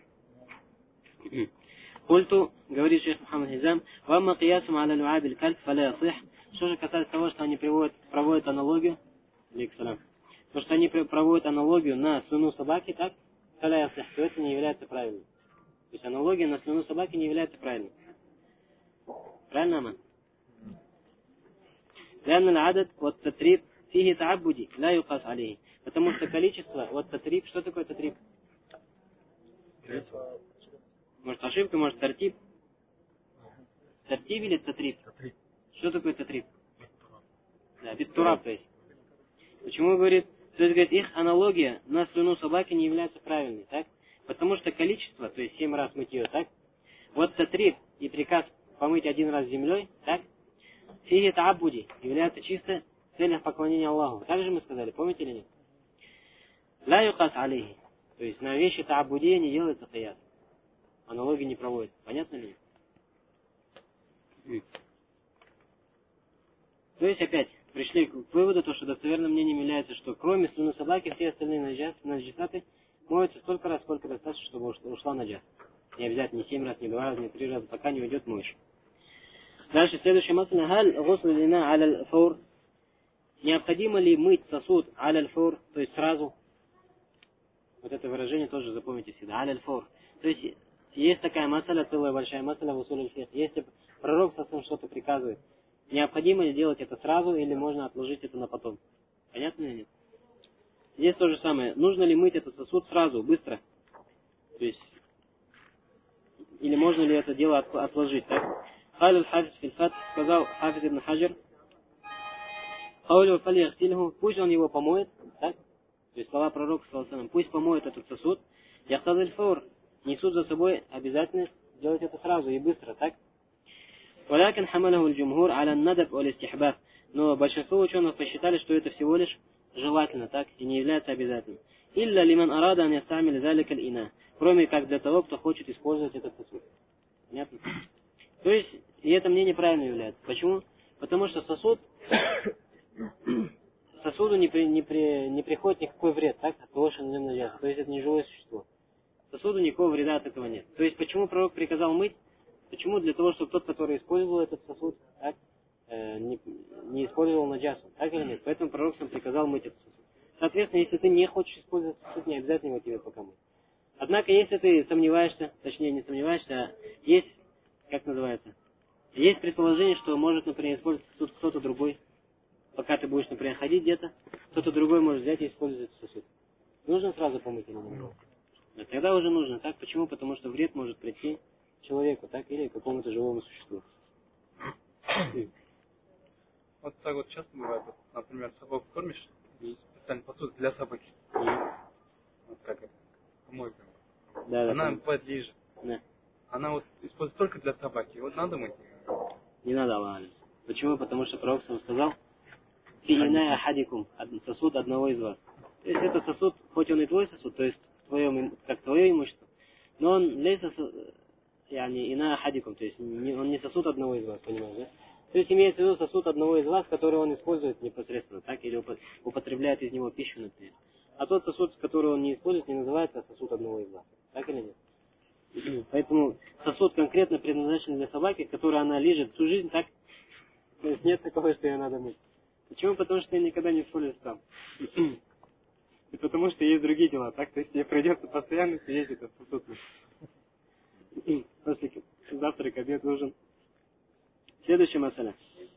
Культу, говорит шейх Мухаммад Хизам, вамма киясум аля луаб аль-кальб фаля ясих. Что же касается того, что они проводят аналогию, то, что они проводят аналогию на слюну собаки, так, фаля ясих, то это не является правильным. То есть аналогия на слюну собаки не является правильной. Правильно, Аман? لأن العدد والتتريب فيه تعبدي لا يقاس عليه. Потому что количество, вот татриб, что такое татриб? Может ошибка, может тартиб. Тартиб или татриб? Что такое татриб? Да, биттураб, то есть. Почему говорит? То есть, говорит, их аналогия на слюну собаки не является правильной, так? Потому что количество, то есть 7 раз мыть ее, так? Вот татриб и приказ помыть 1 раз землей, так? Фиги таабуди является чисто в целях поклонения Аллаху. Так же мы сказали, помните или нет? Ла юкас алейхи. То есть на вещи таабудия не делается кияс. Аналогии не проводят. Понятно ли? То есть опять пришли к выводу, то, что достоверным мнением является, что кроме слюны собаки все остальные наджисаты моются столько раз, сколько достаточно, чтобы ушла наджас. Не обязательно не 7 раз, не 2 раза, не 3 раза, пока не уйдет мышь. Дальше следующая мас'аля. Халь гусл лина аль-фаур. Необходимо ли мыть сосуд аль-фаур, то есть сразу? Вот это выражение тоже запомните всегда. Аль-фаур. То есть есть такая мас'аля, целая большая мас'аля в усуль аль-фикх. Если пророк совсем что-то приказывает, необходимо ли делать это сразу или можно отложить это на потом? Понятно или нет? Здесь то же самое. Нужно ли мыть этот сосуд сразу, быстро? То есть, или можно ли это дело отложить, так? Халь аль-хафиз фильфат, сказал хафиз ибн Хаджар, хаулю фалияхтильху, пусть он его помоет, так? То есть слова пророка, пусть помоет этот сосуд, яхтаз аль-фаур, несут за собой обязательность делать это сразу и быстро, так? Валякин хамалаху аль-джумхур аля надаб аль-истихбаб. Но большинство ученых посчитали, что это всего лишь желательно, так, и не является обязательным. Илля лиман арада ан ястамили залик аль-ина. Кроме как для того, кто хочет использовать этот сосуд. Понятно? То есть, и это мнение правильно является. Почему? Потому что сосуду не приходит никакой вред, так, от того, что на нем наджаса. То есть это не живое существо. Сосуду никакого вреда от этого нет. То есть почему пророк приказал мыть? Почему? Для того, чтобы тот, который использовал этот сосуд, так, не использовал наджасу. Так или нет? Поэтому пророк сам приказал мыть этот сосуд. Соответственно, если ты не хочешь использовать сосуд, не обязательно его тебе пока мыть. Однако, если ты сомневаешься, точнее не сомневаешься, а есть, как называется, есть предположение, что может, например, использовать сосуд кто-то другой. Пока ты будешь, например, ходить где-то, кто-то другой может взять и использовать этот сосуд. Нужно сразу помыть или нет? Тогда уже нужно, так? Почему? Потому что вред может прийти человеку, так, или какому-то живому существу. Вот так вот часто бывает, вот, например, собаку кормишь, специальный посуд для собаки. Вот как это, помойка. Да, Она бывает ближе. Да. Она вот используется только для собаки. Вот надо мыть. Не надо, ладно. Почему? Потому что пророк сам сказал, фииная хадикум, сосуд одного из вас. То есть это сосуд, хоть он и твой сосуд, то есть как твое имущество, но он лейса иная хадикум, то есть он не сосуд одного из вас, понимаешь, да? То есть имеется в виду сосуд одного из вас, который он использует непосредственно, так, или употребляет из него пищу, например. А тот сосуд, который он не использует, не называется сосуд одного из вас. Так или нет? Поэтому сосуд конкретно предназначен для собаки, которую она лежит всю жизнь, так? То есть нет такого, что ее надо мыть. Почему? Потому что ты никогда не используешь сам. И потому что есть другие дела, так? То есть тебе придется постоянно сидеть этот сосуд. После завтрак, обед, ужин. Следующая мас'аля.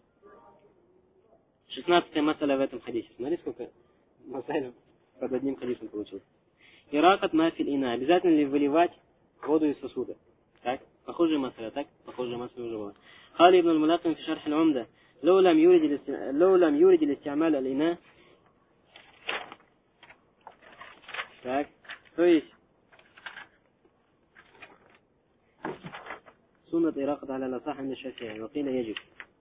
16-я мас'аля в этом хадисе. Смотри, сколько мас'аля под одним хадисом получилось. Иракат мафиль ина. Обязательно ли выливать воду из сосуда? Так? Похожая мас'аля, так? Похожая мас'аля уже была. Хали ибн аль-Мулаким в шарх аль-Умда. لو لم يرد الاستعمال الإناء. Так, то есть سنة إراقة على الأصح عند الشافعي وقيل يجب.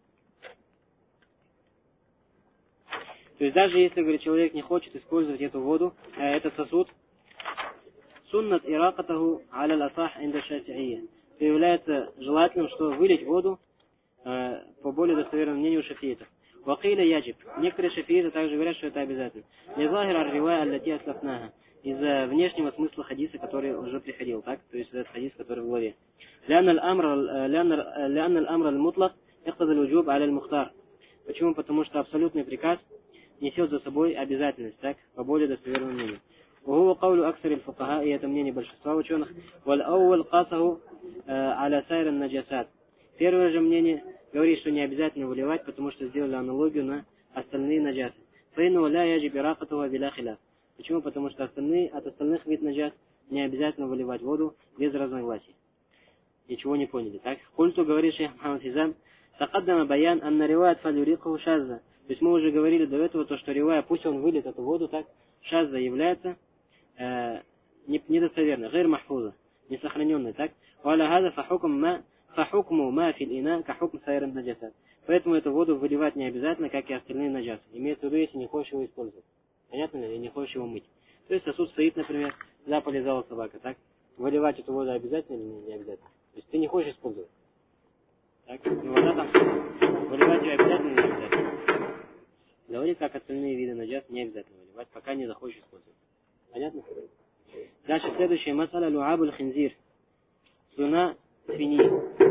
То есть даже если, говорит, человек не хочет использовать эту воду, этот сосуд, суннат иракатаху аля ласах инда шафи'ия, то является желательным, что вылить воду по более достоверному мнению шафиитов. Вакиля яджиб. Некоторые шафииты также говорят, что это обязательно. Лизахир ар-ривая аллати аслафнаха. Из-за внешнего смысла хадиса, который уже приходил, так? То есть этот хадис, который в главе. لأن الأمر المطلق يقتضي الوجوب على المختار. Почему? Потому что абсолютный приказ несет за собой обязательность, так? По более достоверному мнению. وهو قول أكثر الفقهاء, и это мнение большинства ученых. والأول قاسه على سائر النجاسات. Первое же мнение говорит, что не обязательно выливать, потому что сделали аналогию на остальные наджасы. فإنه لا يجب إراقته بلا خلاف. Почему? Потому что от остальных вид наджас не обязательно выливать воду без разногласий. Ничего не поняли, так? Культу говорит шейх Мухаммад Физам, тақаддама баян анна риваят фалюрикху шазза. То есть мы уже говорили до этого, то, что ривая, пусть он вылит эту воду, так, шазза является недостоверной, гайр махфуза, несохраненной, так? Валя хаза фахукму ма фил ина кахукм сайран наджасат. Поэтому эту воду выливать не обязательно, как и остальные наджасы. Имеется в виду, если не хочешь его использовать. Понятно ли? И не хочешь его мыть. То есть сосуд стоит, например, туда полезала собака, так? Выливать эту воду обязательно или не обязательно? То есть ты не хочешь использовать. Так? Но вода там выливать ее обязательно не обязательно. Говорит, как остальные виды наджас не обязательно выливать, пока не захочешь использовать. Понятно? Дальше следующее. Масаля луабуль хинзир. Слюна свиньи.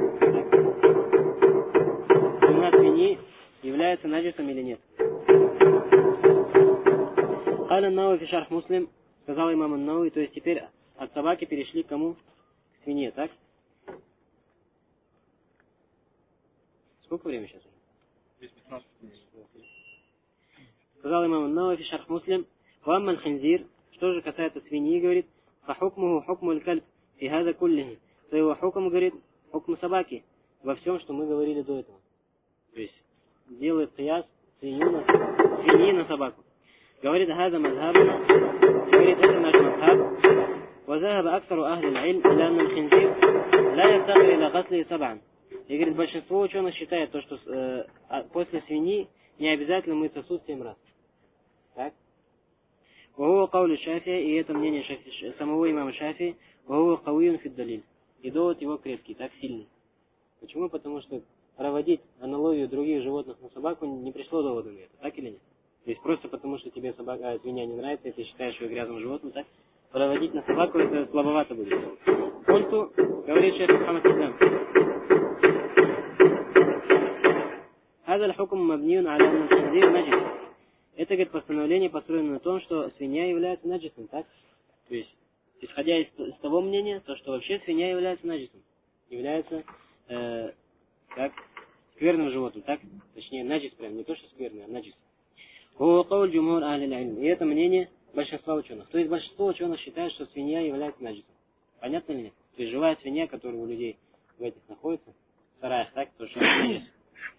Слюна свиньи является наджисом или нет? Каля Науи фи шарх Муслим, сказал имам Науи, то есть теперь от собаки перешли к кому? К свинье, так? Сколько времени сейчас уже? Здесь 15 минут. Сказал имам Науи фи шарх Муслим, вамман хинзир, что же касается свиньи, говорит, фахукмуху хукму аль-кальб, фи хаза куллихи. То его хукм, говорит, хукм собаки, во всем, что мы говорили до этого. То есть делает кияс свиньи на собаку. Говорит, هذا مذهبنا, говорит, это наш мазхаб. وذهب أكثر أهل العلم إلى أن الخنزير لا يفتقر إلى غسله سبعا. И говорит, большинство ученых считает то, что после свиньи не обязательно мыть сосуд 7 раз. Так? وهو قول الشافعي, и это мнение самого имама Шафии, وهو قوي في الدليل. И довод его крепкий, так сильный. Почему? Потому что проводить аналогию других животных на собаку не пришло довода на это, так или нет? То есть просто потому, что тебе свинья не нравится, и ты считаешь ее грязным животным, так? Проводить на собаку это слабовато будет. Культу, говорит шейх Мухаммад Ислам. هذا الحكم مبني على أن الخنزير نجس. Это, говорит, постановление построено на том, что свинья является наджисом, так? То есть, исходя из того мнения, то, что вообще свинья является наджисом. Является, как, скверным животным, так? Точнее, наджис прям, не то, что скверный, а наджис. И это мнение большинства ученых. То есть большинство ученых считает, что свинья является наджисом. Понятно ли нет? То есть живая свинья, которая у людей в этих находится, в сараях, так, то что она наджис.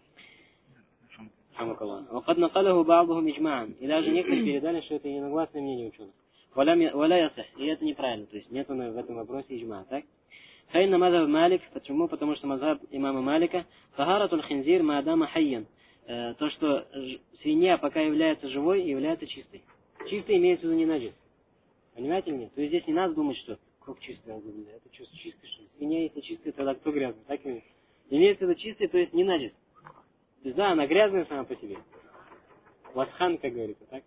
وقد نقله بعضهم إجماعا. И даже некоторые передали, что это единогласное мнение ученых. ولا يصح. И это неправильно. То есть нет в этом вопросе иджма, так? فإن مذهب مالك. Почему? Потому что мазхаб имама Малика طهارة الخنزير ما دام حيا. То, что свинья, пока является живой, является чистой. Чистой имеется в виду не наджис. Понимаете или нет? То есть здесь не надо думать, что как чистая, это чувство чистой, что ли? Свинья, если чистая, тогда кто грязный? Так и имеется в виду чистой, то есть не наджис. То есть да, она грязная сама по себе. Васхан, как говорится, так?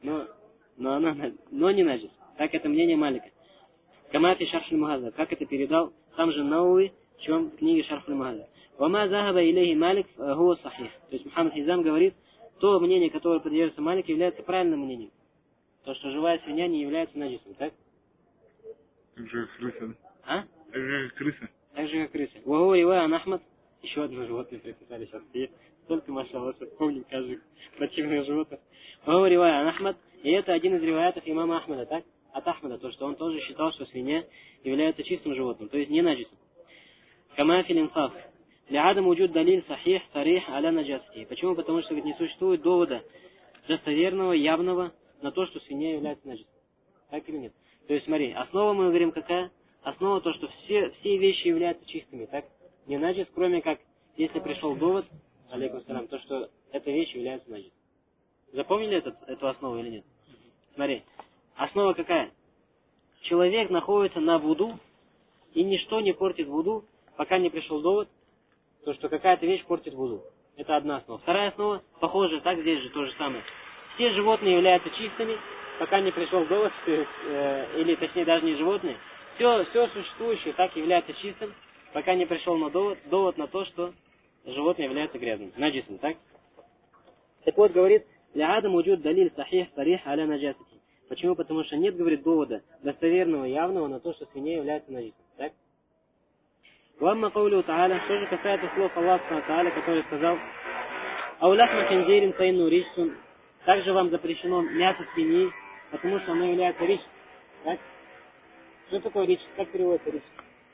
Но не наджис. Так это мнение Малика. Камафи Шархуль Мухазар. Как это передал сам же Науи, в чем в книге Шархуль Мухазар. Вама захаба илейхи Малик хуа сахих. То есть Мухаммад Хизам говорит, то мнение, которое придерживается Малик, является правильным мнением. То, что живая свинья не является наджисом, так? Как же крыса. А? Так же крыса. Так же, как крыса. Вагу ривая Ахмад. Еще одно животное приписали сейчас. И столько, машаллах, что помню каждых противных животных. Вагу ривая Ахмад. И это один из риваятов имама Ахмада, так? От Ахмада, то, что он тоже считал, что свинья является чистым животным, то есть не наджисом. Камафил инсаф. Для Адама уджуд далиль сахих сарих аля наджасти. Почему? Потому что не существует довода достоверного, явного на то, что свинья является наджисом. Так или нет? То есть смотри, основа мы говорим какая? Основа то, что все вещи являются чистыми, так? Не наджис, кроме как, если пришел довод, алейкум салям, то, что эта вещь является наджисом. Запомнили эту основу или нет? Смотри, основа какая? Человек находится на вуду, и ничто не портит вуду, пока не пришел довод, то, что какая-то вещь портит вуду. Это одна основа. Вторая основа, похоже, так здесь же то же самое. Все животные являются чистыми, пока не пришел довод, или точнее даже не животные. Все существующее так является чистым, пока не пришел на довод на то, что животное является грязным, наджисом, так? Так вот, говорит, для Адама уджуд далиль сахих сарих аля наджасати. Почему? Потому что нет, говорит, довода достоверного, явного на то, что свинья является наджисом, так? Вамма каулю та'аля, что же касается слов Аллаха та'аля, который сказал, аулахма хинзирин файну ричсун, также вам запрещено мясо свиньи, потому что оно является рич, так? Что такое рич? Как переводится рич?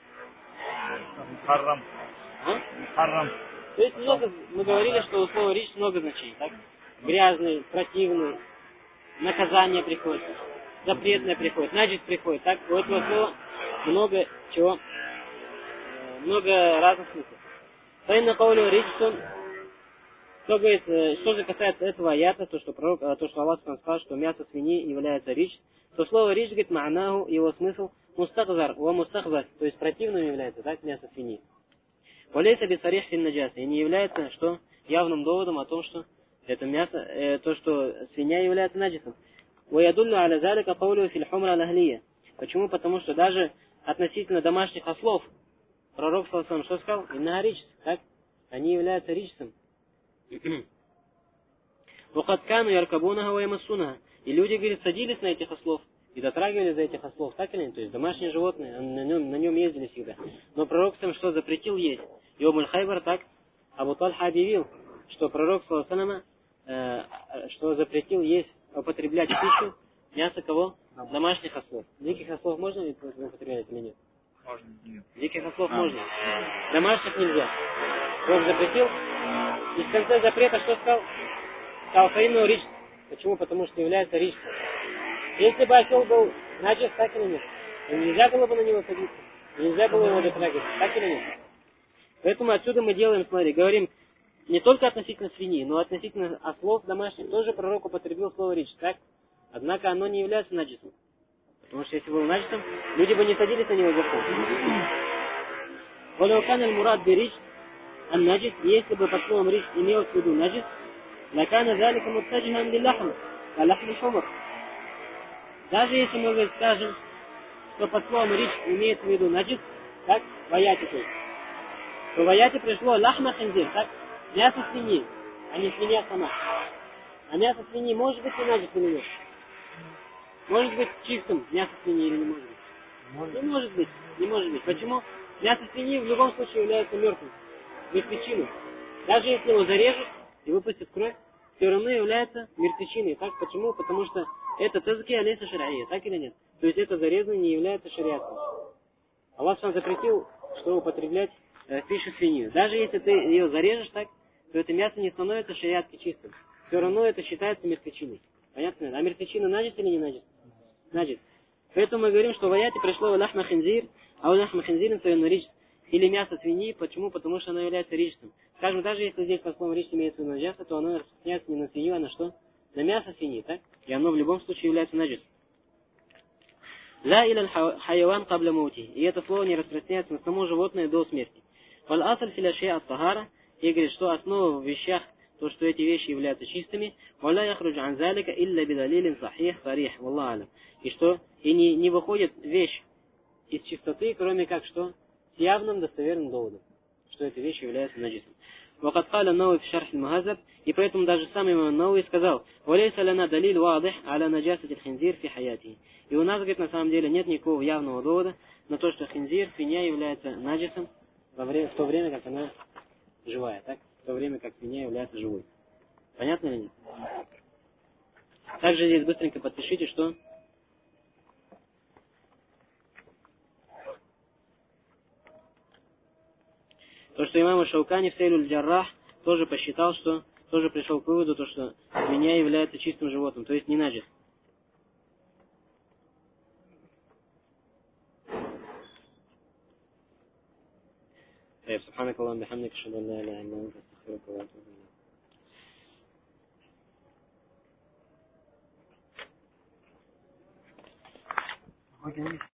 Харрам. А? Харрам. То есть мы говорили, что у слова рич много значений, так? Грязный, противный, наказание приходит, запретное приходит, наджис приходит, так? У этого слова много чего, много разных смыслов. Файна каулю ричсун, что же касается этого аята, то, что Аллах сказал, что мясо свиньи является рич, то слово рич, говорит, ма'наху, его смысл мустахзар, то есть противным является, так, мясо свиньи. Валейса бисарих фин наджаса. И не является, что явным доводом о том, что это мясо, то, что свинья является наджисом. ويدل على ذلك قوله في الحمرة الأهلية. Почему? Потому что даже относительно домашних ослов пророк ﷺ что сказал? Инна ричс. Так? Они являются ричсом. وقد كانوا يركبونها ويمسونها. И люди, говорит, садились на этих ослов и дотрагивались за этих ослов, так или нет? То есть домашние животные, на нем ездили всегда. Но пророк сам что запретил есть? Йомуль Хайбар, так? Абу Тальха объявил, что пророк ﷺ что запретил есть, употреблять в пищу мясо кого? Домашних ослов. Диких ослов можно ли употреблять или нет? Можно. Нет. Диких ослов можно. Домашних нельзя. Пророк запретил. И в конце запрета что сказал? Сказал фаинну рич. Почему? Потому что является ричцем. Если бы осел был наджис, так или нет? И нельзя было бы на него садиться. Нельзя было его дотрагивать. Так или нет? Поэтому отсюда мы делаем, смотри, говорим, не только относительно свиньи, но относительно ослов домашних тоже пророк употребил слово рич, так? Однако оно не является наджисом. Потому что если был наджисом, люди бы не садились на него верхом. Валюкан аль-мурад би-рич ан-наджис, если бы под словом рич имел в виду наджис, лакана залика муттаджихан лилляхм, калляхм шумр. Даже если мы скажем, что под словом рич имеет в виду наджис, так, в аяте, то в аяте пришло лахма хинзир, так, мясо свиньи, а не свинья сама. А мясо свиньи может быть не наджис или нет? Может быть чистым мясо свиньи или не может быть? Не может быть, не может быть. Почему? Мясо свиньи в любом случае является мертвым, мертвечиной. Даже если его зарежут и выпустят кровь, все равно является мертвечиной. Так почему? Потому что это тазки алейса шар'ия, так или нет? То есть это зарезание не является шариатом. Аллах сам запретил, что употреблять пищу свинью. Даже если ты ее зарежешь так, то это мясо не становится шариатски чистым. Все равно это считается мертвечиной. Понятно? А мертвечина наджис или не наджис? Наджис. Поэтому мы говорим, что в аяте пришло лахма хинзир, а у лахма хинзирин свою рич. Или мясо свиньи. Почему? Потому что оно является ричным. Скажем, даже если здесь по словам рич имеется в виду наджаса, то оно распространяется не на свинью, а на что? На мясо свиньи, так? И оно в любом случае является наджис. Ла иля хайван кабля маути. И это слово не распространяется на само животное до смерти. Валь асаль фил ашья ат-тахара. И говорит, что основа в вещах, то, что эти вещи являются чистыми, валя яхруджу ан залика илля бидалилин сахих сарих, валлах алям. И что? И не выходит вещь из чистоты, кроме как что? С явным достоверным доводом, что эта вещь является наджисом. وقد قال النووي في شرح المهذب, и поэтому даже сам имам Науи сказал: وليس لنا دليل واضح على نجاسة الخنزير في حياته. И у нас, говорит, на самом деле нет никакого явного довода на то, что хинзир, свинья, является наджисом в то время, как она живая, так? В то время, как свинья является живой. Понятно или нет? Также здесь быстренько подпишите, что то, что имам Шаукани в Сейлюль Джаррах тоже посчитал, что тоже пришел к выводу, то, что свинья является чистым животным, то есть не наджис. سبحانك اللهم وبحمدك اشهد ان لا اله الا انت استغفرك واتوب اليك.